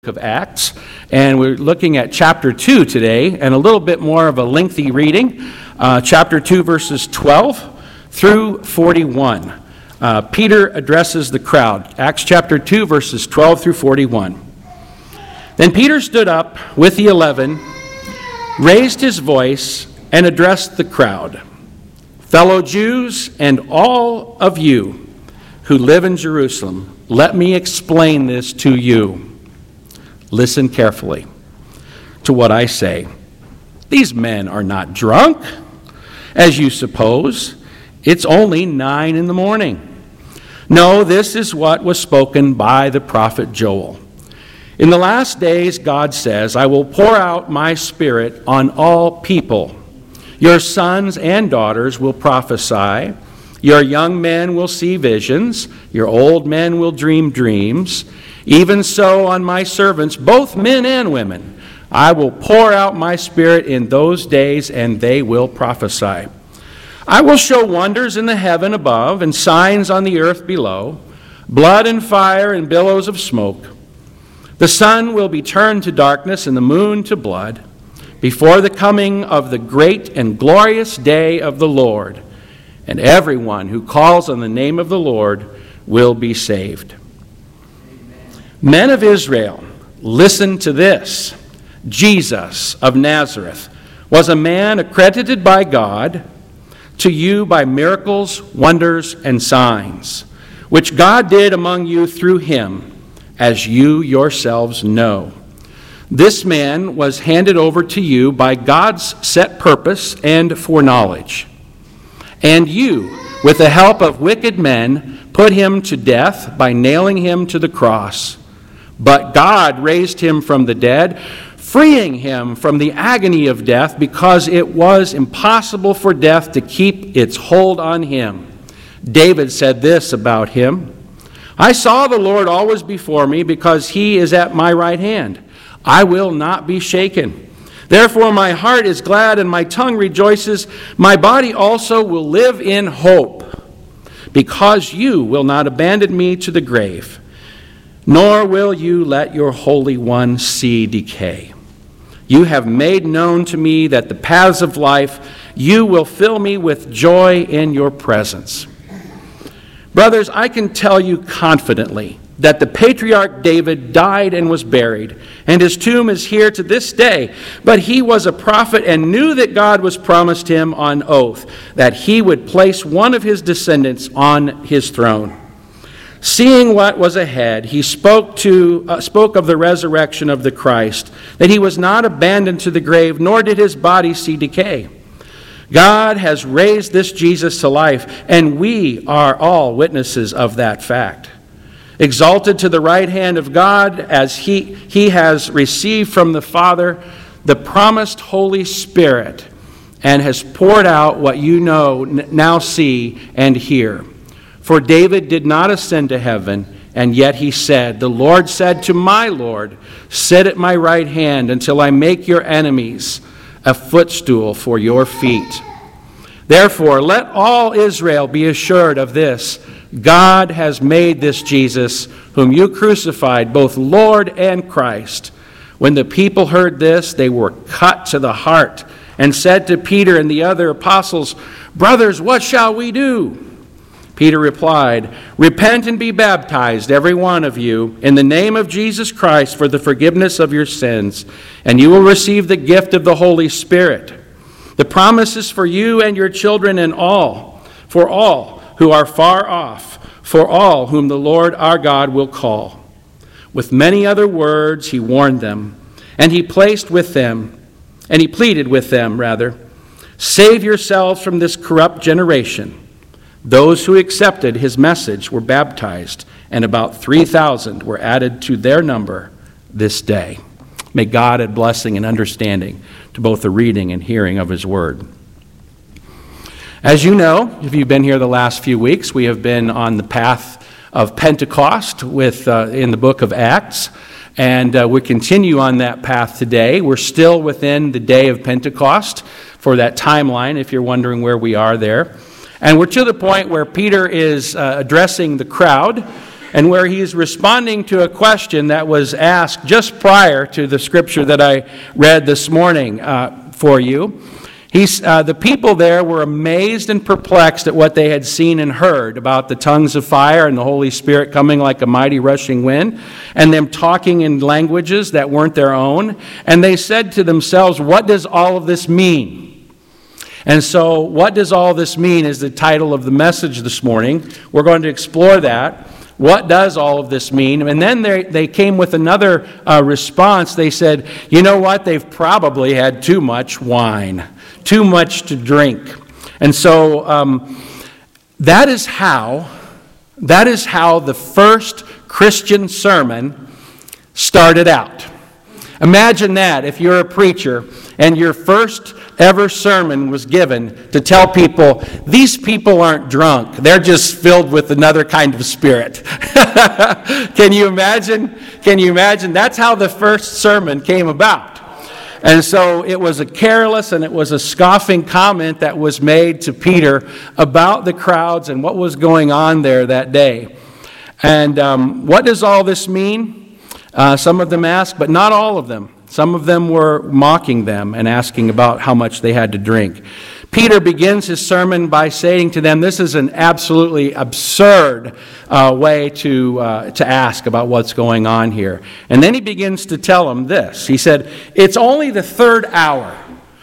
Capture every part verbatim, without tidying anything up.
of Acts, and we're looking at chapter two today, and a little bit more of a lengthy reading, uh, chapter two, verses twelve through forty-one. Uh, Peter addresses the crowd. Acts chapter two, verses twelve through forty-one. Then Peter stood up with the eleven, raised his voice, and addressed the crowd. Fellow Jews, and all of you who live in Jerusalem, let me explain this to you. Listen carefully to what I say. These men are not drunk, as you suppose. It's only nine in the morning. No, this is what was spoken by the prophet Joel. In the last days, God says, I will pour out my spirit on all people. Your sons and daughters will prophesy. Your young men will see visions. Your old men will dream dreams. Even so on my servants, both men and women, I will pour out my spirit in those days, and they will prophesy. I will show wonders in the heaven above and signs on the earth below, blood and fire and billows of smoke. The sun will be turned to darkness and the moon to blood before the coming of the great and glorious day of the Lord, and everyone who calls on the name of the Lord will be saved. Men of Israel, listen to this. Jesus of Nazareth was a man accredited by God to you by miracles, wonders, and signs, which God did among you through him, as you yourselves know. This man was handed over to you by God's set purpose and foreknowledge. And you, with the help of wicked men, put him to death by nailing him to the cross. But God raised him from the dead, freeing him from the agony of death, because it was impossible for death to keep its hold on him. David said this about him, I saw the Lord always before me, because he is at my right hand. I will not be shaken. Therefore my heart is glad and my tongue rejoices. My body also will live in hope, because you will not abandon me to the grave, nor will you let your Holy One see decay. You have made known to me that the paths of life, you will fill me with joy in your presence. Brothers, I can tell you confidently that the patriarch David died and was buried, and his tomb is here to this day. But he was a prophet and knew that God was promised him on oath that he would place one of his descendants on his throne. Seeing what was ahead, he spoke to uh, spoke of the resurrection of the Christ, that he was not abandoned to the grave, nor did his body see decay. God has raised this Jesus to life, and we are all witnesses of that fact. Exalted to the right hand of God, as he, he has received from the Father the promised Holy Spirit, and has poured out what you know, now see and hear. For David did not ascend to heaven, and yet he said, the Lord said to my Lord, sit at my right hand until I make your enemies a footstool for your feet. Therefore, let all Israel be assured of this. God has made this Jesus, whom you crucified, both Lord and Christ. When the people heard this, they were cut to the heart and said to Peter and the other apostles, brothers, what shall we do? Peter replied, repent and be baptized, every one of you, in the name of Jesus Christ for the forgiveness of your sins, and you will receive the gift of the Holy Spirit. The promise is for you and your children and all, for all who are far off, for all whom the Lord our God will call. With many other words he warned them, and he placed with them, and he pleaded with them, rather, save yourselves from this corrupt generation. Those who accepted his message were baptized, and about three thousand were added to their number this day. May God add blessing and understanding to both the reading and hearing of his word. As you know, if you've been here the last few weeks, we have been on the path of Pentecost with uh, in the book of Acts, and uh, we continue on that path today. We're still within the day of Pentecost for that timeline, if you're wondering where we are there. And we're to the point where Peter is uh, addressing the crowd, and where he is responding to a question that was asked just prior to the scripture that I read this morning uh, for you. He's, uh, the people there were amazed and perplexed at what they had seen and heard about the tongues of fire and the Holy Spirit coming like a mighty rushing wind, and them talking in languages that weren't their own. And they said to themselves, what does all of this mean? And so, what does all this mean is the title of the message this morning. We're going to explore that. What does all of this mean? And then they, they came with another uh, response. They said, you know what? They've probably had too much wine, too much to drink. And so um, that is how, that is how the first Christian sermon started out. Imagine that if you're a preacher and your first ever sermon was given to tell people, these people aren't drunk, they're just filled with another kind of spirit. Can you imagine? Can you imagine? That's how the first sermon came about. And so it was a careless and it was a scoffing comment that was made to Peter about the crowds and what was going on there that day. And um, what does all this mean? Uh, some of them asked, but not all of them. Some of them were mocking them and asking about how much they had to drink. Peter begins his sermon by saying to them, this is an absolutely absurd uh, way to, uh, to ask about what's going on here. And then he begins to tell them this. He said, it's only the third hour.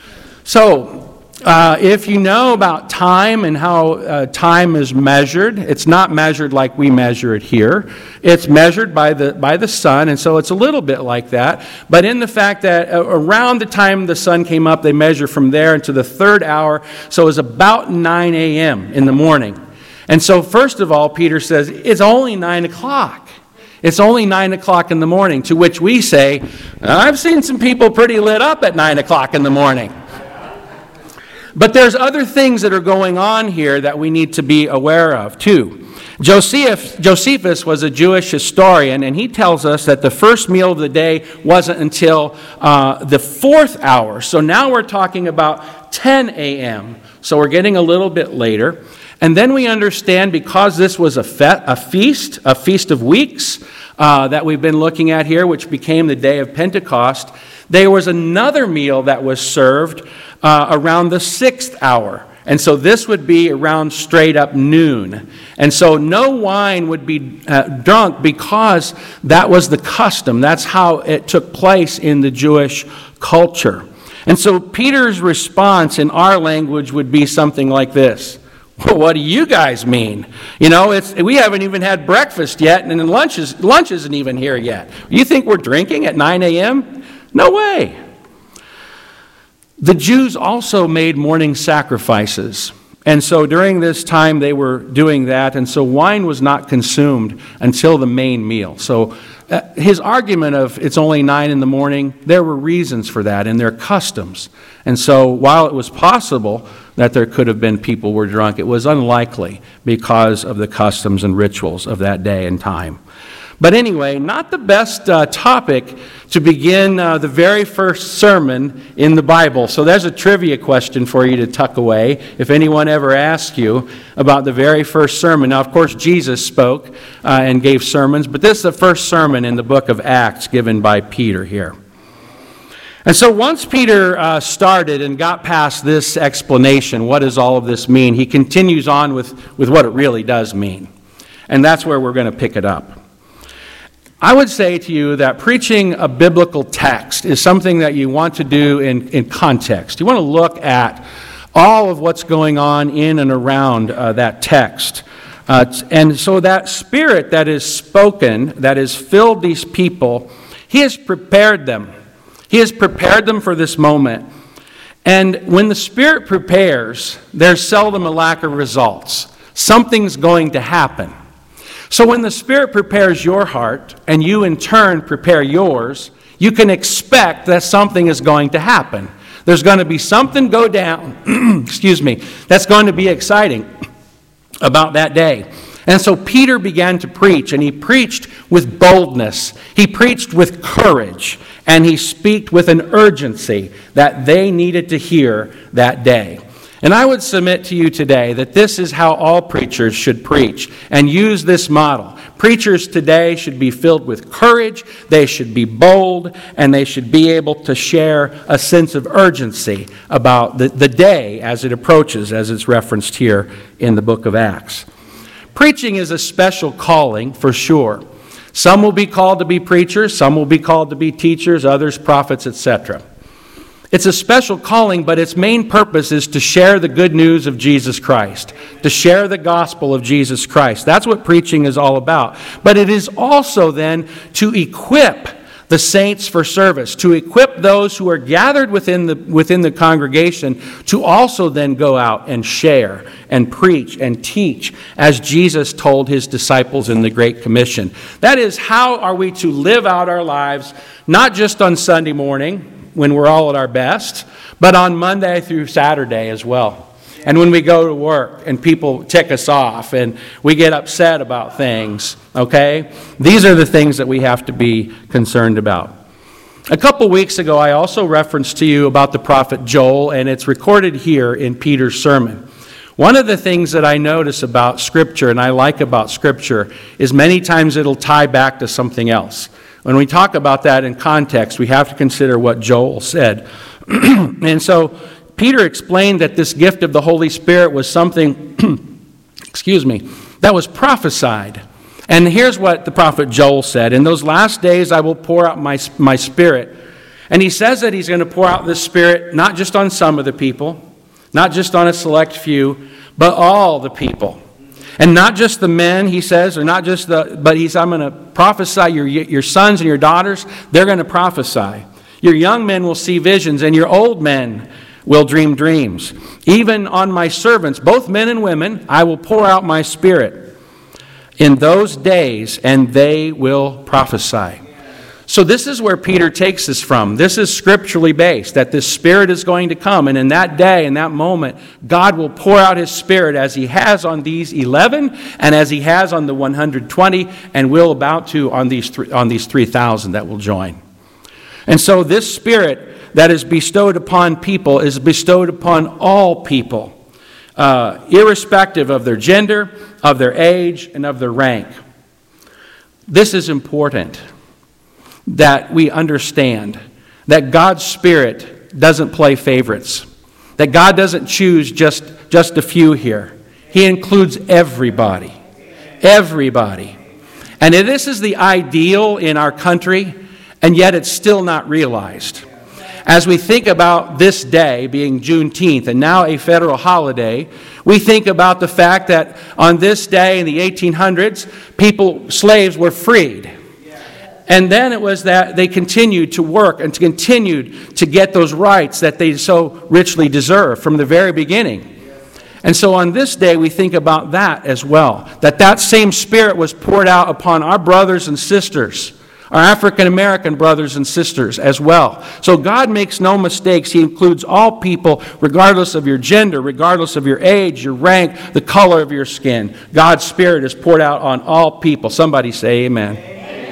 So, Uh, if you know about time and how uh, time is measured, it's not measured like we measure it here. It's measured by the by the sun, and so it's a little bit like that. But in the fact that uh, around the time the sun came up, they measure from there into the third hour, so it's about nine a.m. in the morning. And so first of all, Peter says, it's only nine o'clock. It's only nine o'clock in the morning, to which we say, I've seen some people pretty lit up at nine o'clock in the morning. But there's other things that are going on here that we need to be aware of, too. Josephus, Josephus was a Jewish historian, and he tells us that the first meal of the day wasn't until uh, the fourth hour. So now we're talking about ten a.m., so we're getting a little bit later. And then we understand, because this was a, fe- a feast, a feast of weeks uh, that we've been looking at here, which became the day of Pentecost, there was another meal that was served uh, around the sixth hour. And so this would be around straight up noon. And so no wine would be uh, drunk because that was the custom. That's how it took place in the Jewish culture. And so Peter's response in our language would be something like this. Well, what do you guys mean? You know, it's we haven't even had breakfast yet, and lunch, is, lunch isn't even here yet. You think we're drinking at nine a.m.? No way. The Jews also made morning sacrifices. And so during this time they were doing that, and so wine was not consumed until the main meal. So uh, his argument of it's only nine in the morning, there were reasons for that and their customs. And so while it was possible that there could have been people who were drunk, it was unlikely because of the customs and rituals of that day and time. But anyway, not the best uh, topic to begin uh, the very first sermon in the Bible. So there's a trivia question for you to tuck away if anyone ever asks you about the very first sermon. Now, of course, Jesus spoke uh, and gave sermons, but this is the first sermon in the book of Acts given by Peter here. And so once Peter uh, started and got past this explanation, what does all of this mean, he continues on with, with what it really does mean. And that's where we're going to pick it up. I would say to you that preaching a biblical text is something that you want to do in, in context. You want to look at all of what's going on in and around uh, that text. Uh, and so that Spirit that is spoken, that has filled these people, He has prepared them. He has prepared them for this moment. And when the Spirit prepares, there's seldom a lack of results. Something's going to happen. So when the Spirit prepares your heart, and you in turn prepare yours, you can expect that something is going to happen. There's going to be something go down, excuse me, that's going to be exciting about that day. And so Peter began to preach, and he preached with boldness. He preached with courage, and he spoke with an urgency that they needed to hear that day. And I would submit to you today that this is how all preachers should preach and use this model. Preachers today should be filled with courage, they should be bold, and they should be able to share a sense of urgency about the, the day as it approaches, as it's referenced here in the book of Acts. Preaching is a special calling for sure. Some will be called to be preachers, some will be called to be teachers, others prophets, et cetera. It's a special calling, but its main purpose is to share the good news of Jesus Christ, to share the gospel of Jesus Christ. That's what preaching is all about. But it is also then to equip the saints for service, to equip those who are gathered within the, within the congregation to also then go out and share and preach and teach as Jesus told his disciples in the Great Commission. That is, how are we to live out our lives, not just on Sunday morning, when we're all at our best, but on Monday through Saturday as well. And when we go to work and people tick us off and we get upset about things, okay? These are the things that we have to be concerned about. A couple weeks ago, I also referenced to you about the prophet Joel, and it's recorded here in Peter's sermon. One of the things that I notice about Scripture, and I like about Scripture, is many times it'll tie back to something else. When we talk about that in context, we have to consider what Joel said. And so Peter explained that this gift of the Holy Spirit was something, excuse me, that was prophesied. And here's what the prophet Joel said: "In those last days I will pour out my, my Spirit." And he says that he's going to pour out this Spirit not just on some of the people, not just on a select few, but all the people. And not just the men, he says, or not just the, but he's, I'm going to prophesy, your, your sons and your daughters, they're going to prophesy. Your young men will see visions, and your old men will dream dreams. Even on my servants, both men and women, I will pour out my Spirit in those days, and they will prophesy. So this is where Peter takes us from. This is scripturally based, that this Spirit is going to come. And in that day, in that moment, God will pour out his Spirit as he has on these eleven and as he has on the one hundred twenty and will about to on these, th- on these three thousand that will join. And so this Spirit that is bestowed upon people is bestowed upon all people, uh, irrespective of their gender, of their age, and of their rank. This is important, that we understand that God's Spirit doesn't play favorites, that God doesn't choose just, just a few here. He includes everybody, everybody. And this is the ideal in our country, and yet it's still not realized. As we think about this day being Juneteenth and now a federal holiday, we think about the fact that on this day in the eighteen hundreds, people, slaves were freed. And then it was that they continued to work and to continued to get those rights that they so richly deserve from the very beginning. And so on this day, we think about that as well, that that same Spirit was poured out upon our brothers and sisters, our African-American brothers and sisters as well. So God makes no mistakes. He includes all people, regardless of your gender, regardless of your age, your rank, the color of your skin. God's Spirit is poured out on all people. Somebody say amen.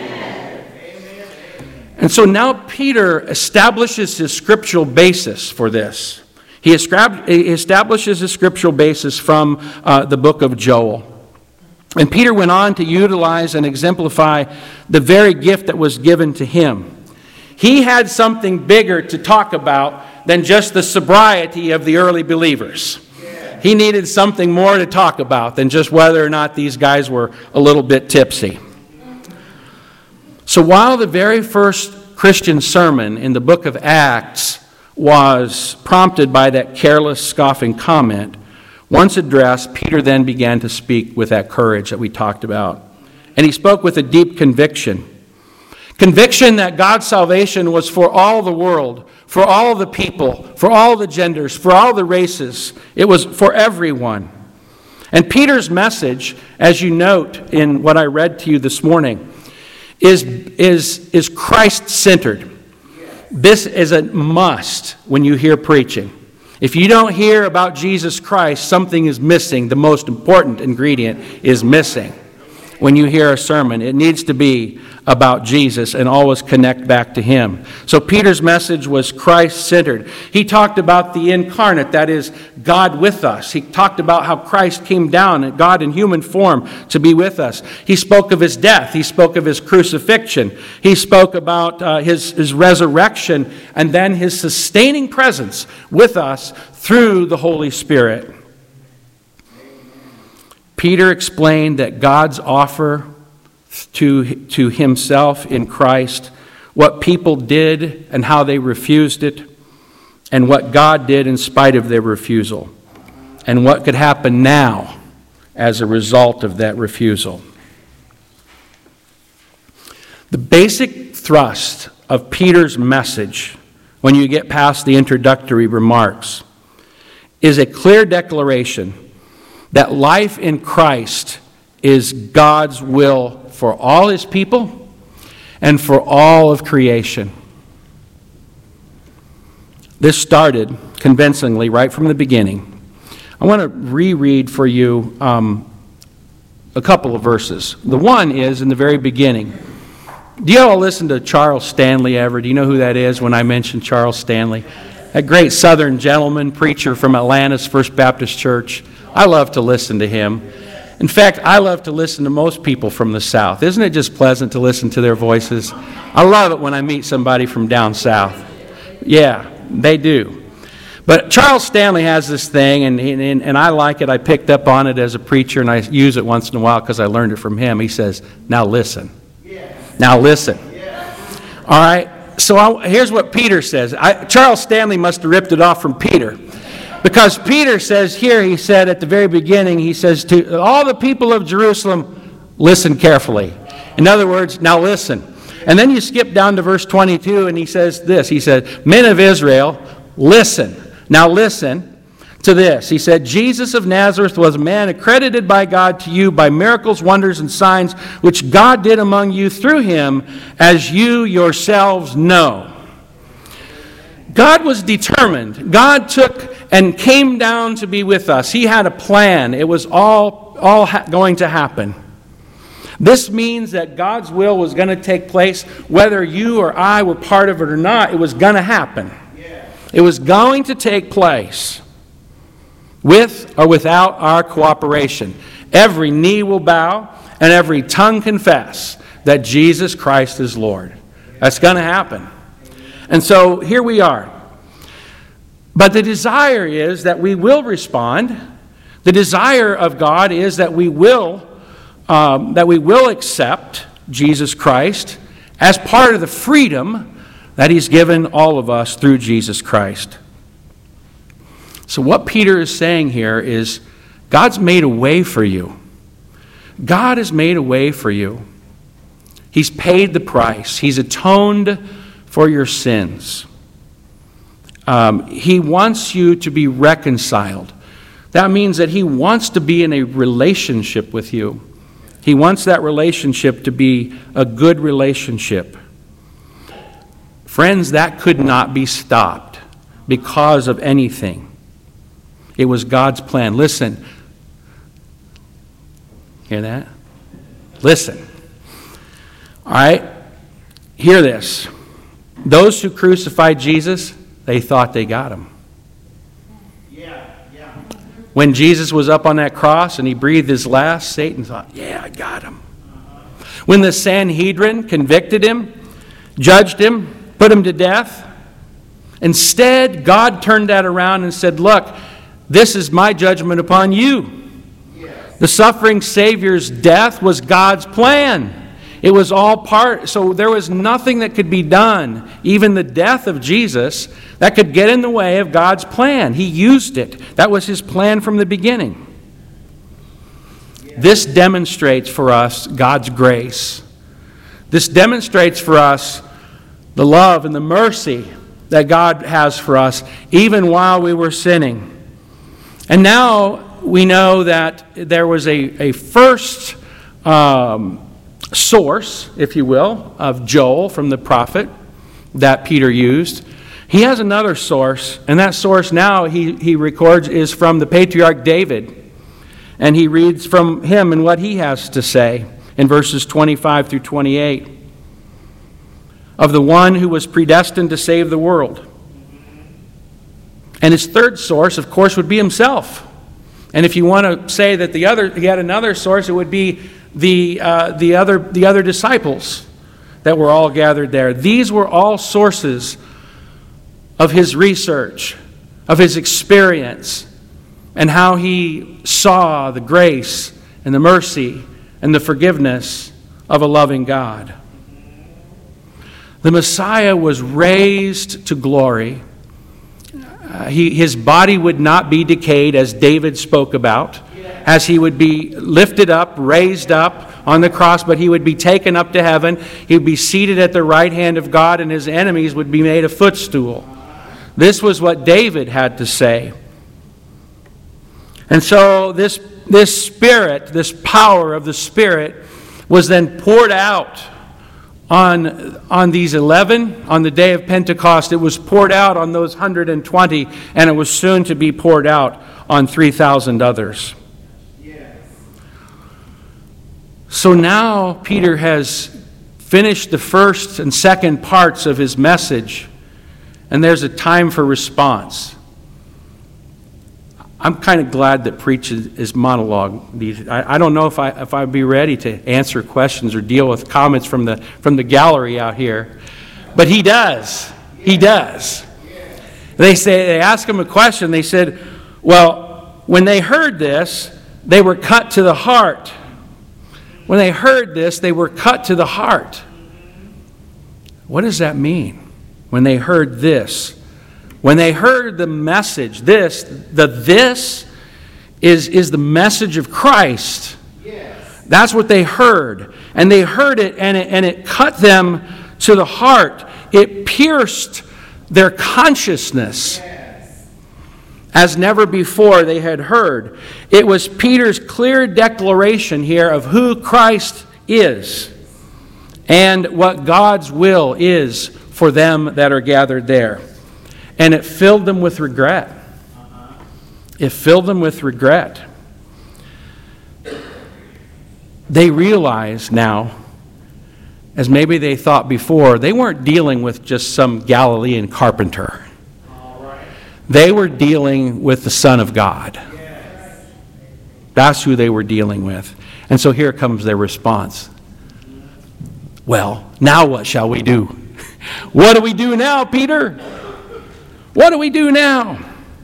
And so now Peter establishes his scriptural basis for this. He establishes his scriptural basis from uh, the book of Joel. And Peter went on to utilize and exemplify the very gift that was given to him. He had something bigger to talk about than just the sobriety of the early believers. He needed something more to talk about than just whether or not these guys were a little bit tipsy. So while the very first Christian sermon in the book of Acts was prompted by that careless, scoffing comment, once addressed, Peter then began to speak with that courage that we talked about. And he spoke with a deep conviction. Conviction that God's salvation was for all the world, for all the people, for all the genders, for all the races. It was for everyone. And Peter's message, as you note in what I read to you this morning, is, is, is Christ-centered. This is a must when you hear preaching. If you don't hear about Jesus Christ, something is missing. The most important ingredient is missing when you hear a sermon. It needs to be about Jesus and always connect back to him. So Peter's message was Christ-centered. He talked about the incarnate, that is, God with us. He talked about how Christ came down, God in human form, to be with us. He spoke of his death. He spoke of his crucifixion. He spoke about uh, his, his resurrection and then his sustaining presence with us through the Holy Spirit. Peter explained that God's offer to, to himself in Christ, what people did and how they refused it, and what God did in spite of their refusal, and what could happen now as a result of that refusal. The basic thrust of Peter's message, when you get past the introductory remarks, is a clear declaration that life in Christ is God's will for all his people and for all of creation. This started convincingly right from the beginning. I want to reread for you um, a couple of verses. The one is in the very beginning. Do you all listen to Charles Stanley ever? Do you know who that is when I mention Charles Stanley? A great Southern gentleman, preacher from Atlanta's First Baptist Church. I love to listen to him. In fact, I love to listen to most people from the South. Isn't it just pleasant to listen to their voices? I love it when I meet somebody from down south. Yeah, they do. But Charles Stanley has this thing, and, and, and I like it. I picked up on it as a preacher, and I use it once in a while because I learned it from him. He says, now listen. Now listen. All right, so I, here's what Peter says. I, Charles Stanley must have ripped it off from Peter. Because Peter says here, he said at the very beginning, he says to all the people of Jerusalem, listen carefully. In other words, now listen. And then you skip down to verse twenty-two and he says this. He said, men of Israel, listen. Now listen to this. He said, Jesus of Nazareth was a man accredited by God to you by miracles, wonders, and signs, which God did among you through him, as you yourselves know. God was determined. God took and came down to be with us. He had a plan. It was all, all ha- going to happen. This means that God's will was going to take place whether you or I were part of it or not. It was going to happen. It was going to take place with or without our cooperation. Every knee will bow and every tongue confess that Jesus Christ is Lord. That's going to happen. And so here we are. But the desire is that we will respond. The desire of God is that we will um, that we will accept Jesus Christ as part of the freedom that he's given all of us through Jesus Christ. So what Peter is saying here is God's made a way for you. God has made a way for you. He's paid the price. He's atoned for your sins. Um, he wants you to be reconciled. That means that he wants to be in a relationship with you. He wants that relationship to be a good relationship. Friends, that could not be stopped because of anything. It was God's plan. Listen. Hear that? Listen. All right? Hear this. Those who crucified Jesus, they thought they got him. Yeah, yeah. When Jesus was up on that cross and he breathed his last, Satan thought, yeah, I got him. When the Sanhedrin convicted him, judged him, put him to death, instead, God turned that around and said, look, this is my judgment upon you. Yes. The suffering Savior's death was God's plan. It was all part, so there was nothing that could be done, even the death of Jesus, that could get in the way of God's plan. He used it. That was his plan from the beginning. This demonstrates for us God's grace. This demonstrates for us the love and the mercy that God has for us, even while we were sinning. And now we know that there was a, a first um, source, if you will, of Joel from the prophet that Peter used. He has another source, and that source now he, he records is from the patriarch David. And he reads from him and what he has to say in verses twenty-five through twenty-eight. of the one who was predestined to save the world. And his third source, of course, would be himself. And if you want to say that the other, he had another source, it would be the uh, the other the other disciples that were all gathered there. These were all sources of his research, of his experience, and how he saw the grace and the mercy and the forgiveness of a loving God. The Messiah was raised to glory. Uh, he, his body would not be decayed, as David spoke about, as he would be lifted up, raised up on the cross, but he would be taken up to heaven. He would be seated at the right hand of God, and his enemies would be made a footstool. This was what David had to say. And so this, this Spirit, this power of the Spirit, was then poured out on, on these eleven, on the day of Pentecost. It was poured out on those one hundred twenty, and it was soon to be poured out on three thousand others. Yes. So now Peter has finished the first and second parts of his message, and there's a time for response. I'm kind of glad that preach is, is monologue. I, I don't know if, I, if I'd be ready to answer questions or deal with comments from the, from the gallery out here. But he does. He does. They say, they ask him a question. They said, well, when they heard this, they were cut to the heart. When they heard this, they were cut to the heart. What does that mean? When they heard this? When they heard the message, this, the this is, is the message of Christ. Yes. That's what they heard. And they heard it and, it, and it cut them to the heart. It pierced their consciousness. Yes. As never before they had heard. It was Peter's clear declaration here of who Christ is and what God's will is for them that are gathered there. And it filled them with regret. It filled them with regret. They realize now, as maybe they thought before, they weren't dealing with just some Galilean carpenter. They were dealing with the Son of God. That's who they were dealing with. And so here comes their response. Well, now what shall we do? What do we do now, Peter? What do we do now?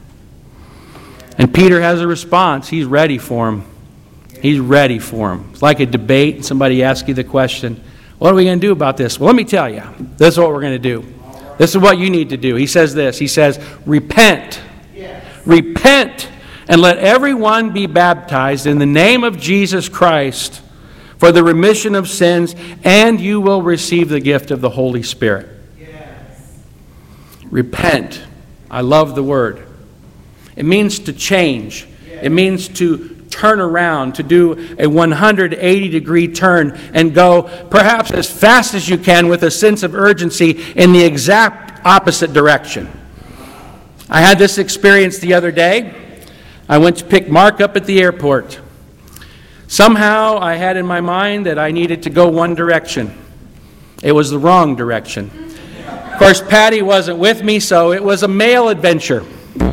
And Peter has a response. He's ready for him. He's ready for him. It's like a debate, and somebody asks you the question, what are we going to do about this? Well, let me tell you. This is what we're going to do. This is what you need to do. He says this. He says, repent. Yes. Repent and let everyone be baptized in the name of Jesus Christ for the remission of sins, and you will receive the gift of the Holy Spirit. Yes. Repent. I love the word. It means to change. It means to turn around, to do a one hundred eighty degree turn and go perhaps as fast as you can with a sense of urgency in the exact opposite direction. I had this experience the other day. I went to pick Mark up at the airport. Somehow I had in my mind that I needed to go one direction. It was the wrong direction. Of course, Patty wasn't with me, so it was a male adventure.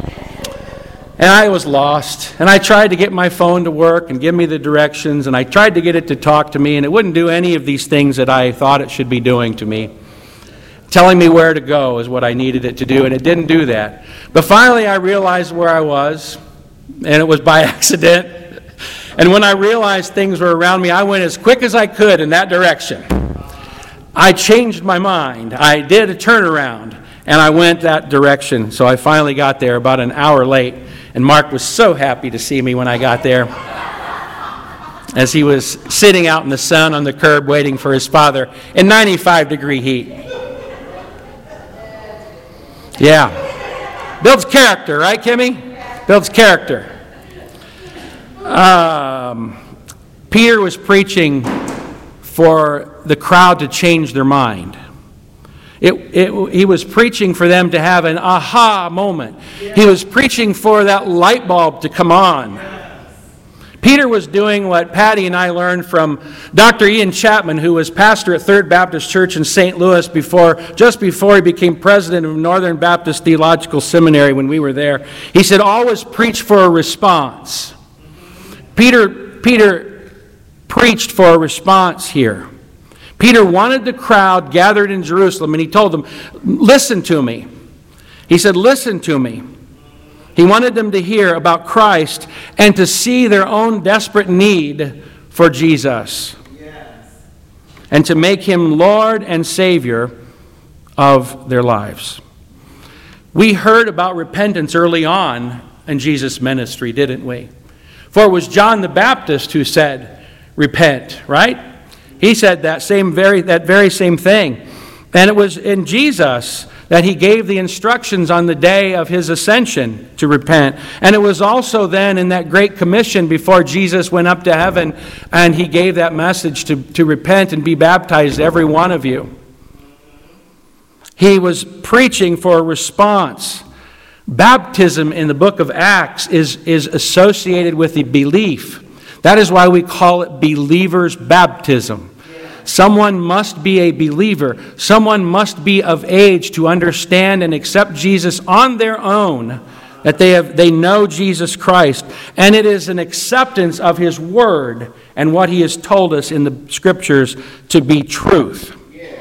And I was lost. And I tried to get my phone to work and give me the directions, and I tried to get it to talk to me, and it wouldn't do any of these things that I thought it should be doing to me. Telling me where to go is what I needed it to do, and it didn't do that. But finally I realized where I was, and it was by accident. And when I realized things were around me, I went as quick as I could in that direction. I changed my mind. I did a turnaround, and I went that direction. So I finally got there about an hour late, and Mark was so happy to see me when I got there, as he was sitting out in the sun on the curb waiting for his father in ninety-five degree heat. Yeah. Builds character, right, Kimmy? Builds character. Um, Peter was preaching for the crowd to change their mind. It, it, he was preaching for them to have an aha moment. He was preaching for that light bulb to come on. Peter was doing what Patty and I learned from Doctor Ian Chapman, who was pastor at Third Baptist Church in Saint Louis before, just before he became president of Northern Baptist Theological Seminary when we were there. He said, always preach for a response. Peter, Peter preached for a response here. Peter wanted the crowd gathered in Jerusalem, and he told them, listen to me. He said, listen to me. He wanted them to hear about Christ and to see their own desperate need for Jesus. Yes. And to make him Lord and Savior of their lives. We heard about repentance early on in Jesus' ministry, didn't we? For it was John the Baptist who said, repent, right? He said that same very that very same thing. And it was in Jesus that he gave the instructions on the day of his ascension to repent. And it was also then in that Great Commission before Jesus went up to heaven and he gave that message to, to repent and be baptized, every one of you. He was preaching for a response. Baptism in the book of Acts is, is associated with the belief. That is why we call it believer's baptism. Someone must be a believer. Someone must be of age to understand and accept Jesus on their own, that they have they know Jesus Christ. And it is an acceptance of his word and what he has told us in the scriptures to be truth.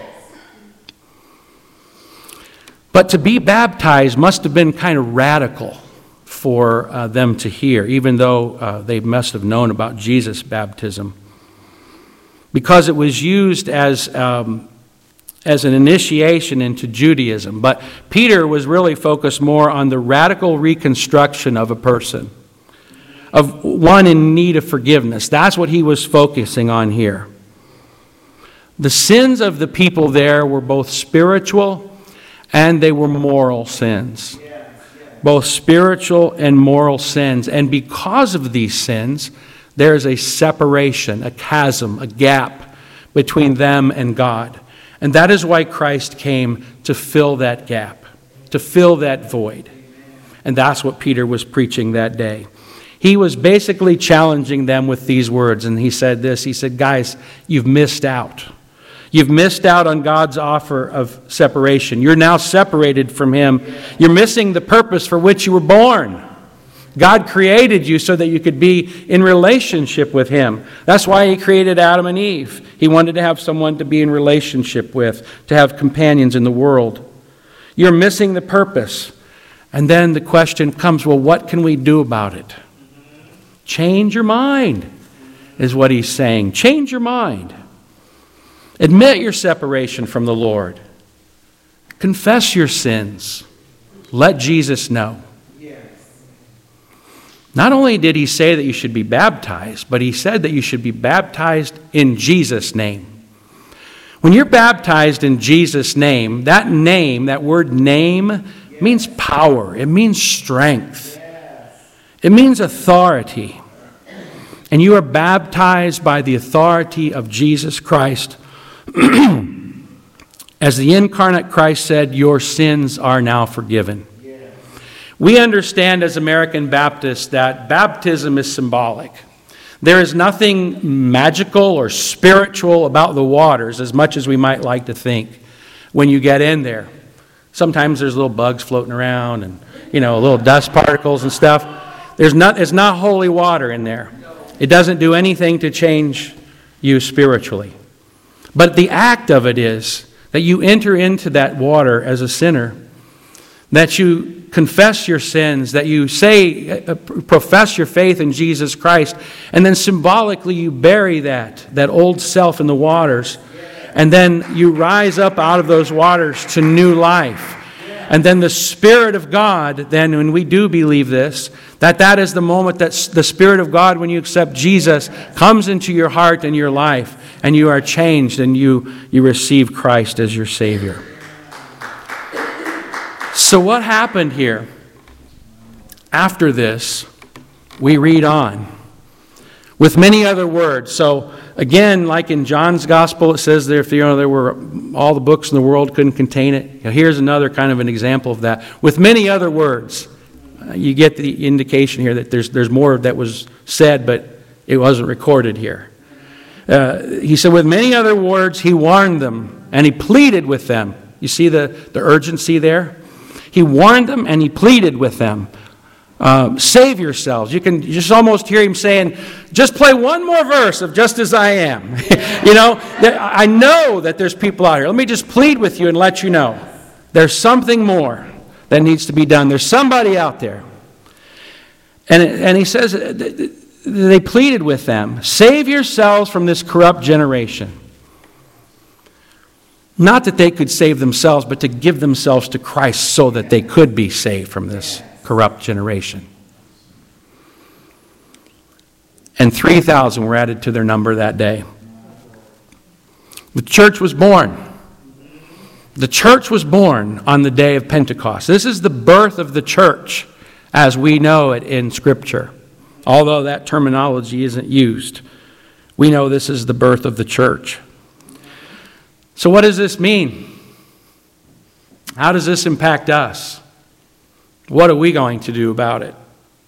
But to be baptized must have been kind of radical for uh, them to hear, even though uh, they must have known about Jesus' baptism. Because it was used as, um, as an initiation into Judaism. But Peter was really focused more on the radical reconstruction of a person, of one in need of forgiveness. That's what he was focusing on here. The sins of the people there were both spiritual and they were moral sins. Both spiritual and moral sins. And because of these sins, there is a separation, a chasm, a gap between them and God. And that is why Christ came, to fill that gap, to fill that void. And that's what Peter was preaching that day. He was basically challenging them with these words. And he said this, he said, guys, you've missed out. You've missed out on God's offer of separation. You're now separated from him. You're missing the purpose for which you were born. God created you so that you could be in relationship with him. That's why he created Adam and Eve. He wanted to have someone to be in relationship with, to have companions in the world. You're missing the purpose. And then the question comes, well, what can we do about it? Change your mind, is what he's saying. Change your mind. Admit your separation from the Lord. Confess your sins. Let Jesus know. Not only did he say that you should be baptized, but he said that you should be baptized in Jesus' name. When you're baptized in Jesus' name, that name, that word name, means power. It means strength. It means authority. And you are baptized by the authority of Jesus Christ. As the incarnate Christ said, your sins are now forgiven. We understand as American Baptists that baptism is symbolic. There is nothing magical or spiritual about the waters, as much as we might like to think, when you get in there. Sometimes there's little bugs floating around and, you know, little dust particles and stuff. There's not, it's not holy water in there. It doesn't do anything to change you spiritually. But the act of it is that you enter into that water as a sinner, that you confess your sins, that you say, uh, profess your faith in Jesus Christ, and then symbolically you bury that, that old self in the waters, and then you rise up out of those waters to new life. And then the Spirit of God, then when we do believe this, that that is the moment that the Spirit of God, when you accept Jesus, comes into your heart and your life, and you are changed, and you, you receive Christ as your Savior. So what happened here? After this, we read on with many other words. So again, like in John's Gospel, it says there, if you know, there were all the books in the world couldn't contain it. Now, here's another kind of an example of that. With many other words, uh, you get the indication here that there's there's more that was said, but It wasn't recorded here. Uh, he said, with many other words, he warned them and he pleaded with them. You see the, the urgency there? He warned them and he pleaded with them. Uh, save yourselves. You can just almost hear him saying, just play one more verse of Just As I Am. You know, I know that there's people out here. Let me just plead with you and let you know. There's something more that needs to be done. There's somebody out there. And, and he says, they pleaded with them, save yourselves from this corrupt generation. Not that they could save themselves, but to give themselves to Christ so that they could be saved from this corrupt generation. And three thousand were added to their number that day. The church was born. The church was born on the day of Pentecost. This is the birth of the church as we know it in Scripture. Although that terminology isn't used, we know this is the birth of the church. So what does this mean? How does this impact us? What are we going to do about it?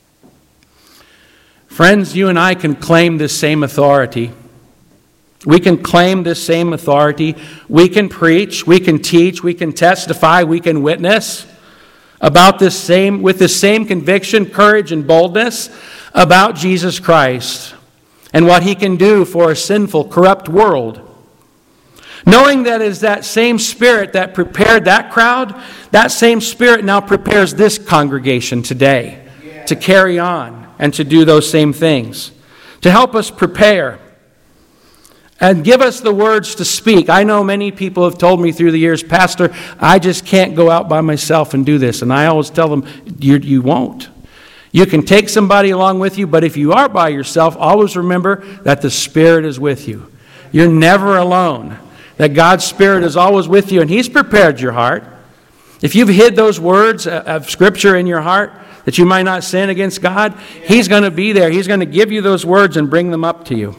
Friends, you and I can claim this same authority. We can claim this same authority. We can preach, we can teach, we can testify, we can witness about this same, with the same conviction, courage, and boldness about Jesus Christ and what he can do for a sinful, corrupt world. Knowing that it is that same Spirit that prepared that crowd, that same Spirit now prepares this congregation today yeah. to carry on and to do those same things, to help us prepare and give us the words to speak. I know many people have told me through the years, Pastor, I just can't go out by myself and do this. And I always tell them, you, you won't. You can take somebody along with you, but if you are by yourself, always remember that the Spirit is with you. You're never alone. That God's Spirit is always with you, and he's prepared your heart. If you've hid those words of Scripture in your heart, that you might not sin against God, he's going to be there. He's going to give you those words and bring them up to you.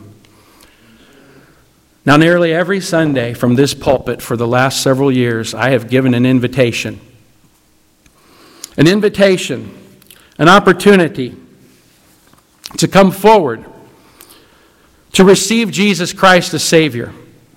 Now, nearly every Sunday from this pulpit for the last several years, I have given an invitation. An invitation, an opportunity to come forward, to receive Jesus Christ as Savior.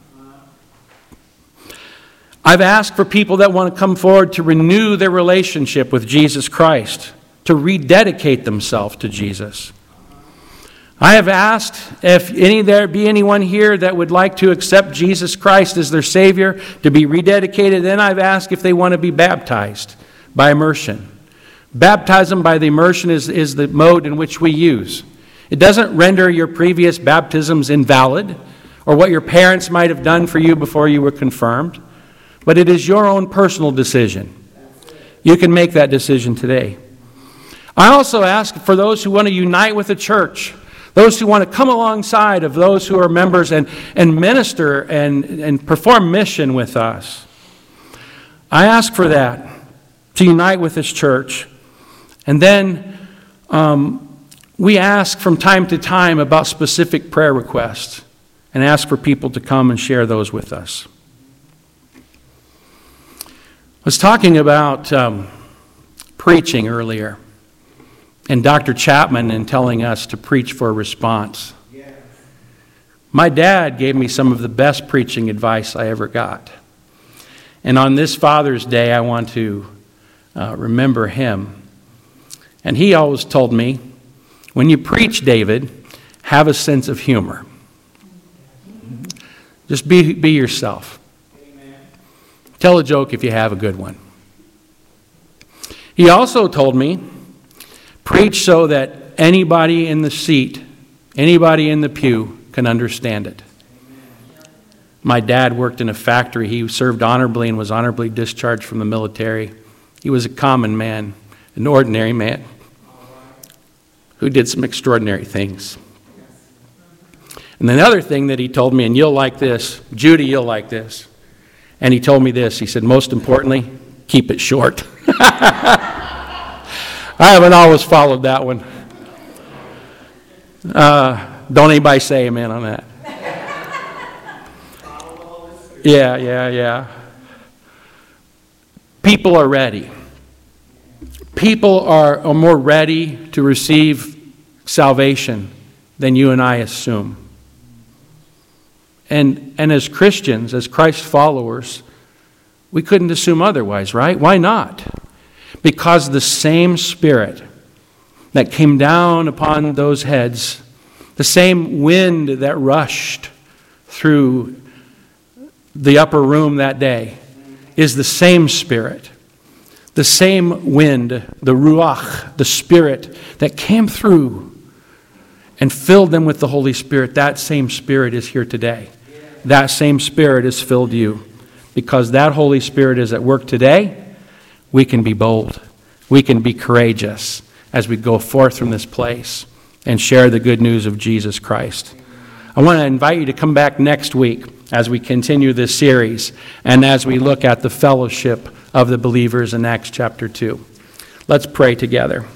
I've asked for people that want to come forward to renew their relationship with Jesus Christ, to rededicate themselves to Jesus. I have asked if any there be anyone here that would like to accept Jesus Christ as their Savior, to be rededicated. Then I've asked if they want to be baptized by immersion. Baptism by the immersion is, is the mode in which we use. It doesn't render your previous baptisms invalid or what your parents might have done for you before you were confirmed. But it is your own personal decision. You can make that decision today. I also ask for those who want to unite with the church, those who want to come alongside of those who are members and, and minister and, and perform mission with us. I ask for that, to unite with this church. And then um, we ask from time to time about specific prayer requests and ask for people to come and share those with us. I was talking about um, preaching earlier, and Doctor Chapman and telling us to preach for a response. Yeah. My dad gave me some of the best preaching advice I ever got. And on this Father's Day, I want to uh, remember him. And he always told me, when you preach, David, have a sense of humor. Just be, be yourself. Tell a joke if you have a good one. He also told me, preach so that anybody in the seat, anybody in the pew can understand it. My dad worked in a factory. He served honorably and was honorably discharged from the military. He was a common man, an ordinary man who did some extraordinary things. And the other thing that he told me, and you'll like this, Judy, you'll like this. And he told me this. He said, most importantly, keep it short. I haven't always followed that one. Uh, don't anybody say amen on that. Yeah, yeah, yeah. People are ready. People are, are more ready to receive salvation than you and I assume. And, and as Christians, as Christ followers, we couldn't assume otherwise, right? Why not? Because the same Spirit that came down upon those heads, the same wind that rushed through the upper room that day, is the same Spirit. The same wind, the Ruach, the Spirit that came through and filled them with the Holy Spirit, that same Spirit is here today. That same Spirit has filled you. Because that Holy Spirit is at work today, we can be bold. We can be courageous as we go forth from this place and share the good news of Jesus Christ. I want to invite you to come back next week as we continue this series and as we look at the fellowship of the believers in Acts chapter two. Let's pray together.